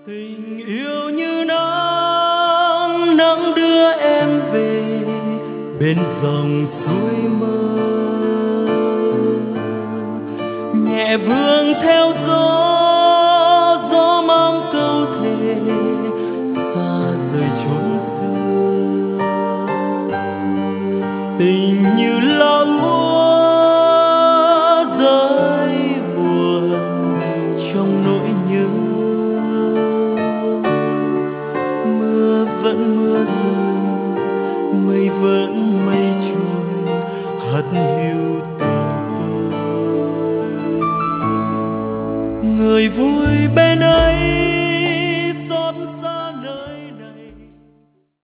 Tình yêu như nắng, nắng đưa em về bên dòng suối mơ, nhẹ vương theo gió, gió mang câu thề xa rời chốn xưa. Tình như lá úa rơi buồn trong nỗi nhớ, mưa vẫn mưa rơi, mây vẫn mây trôi, hắt hiu tình tôi. Người vui bên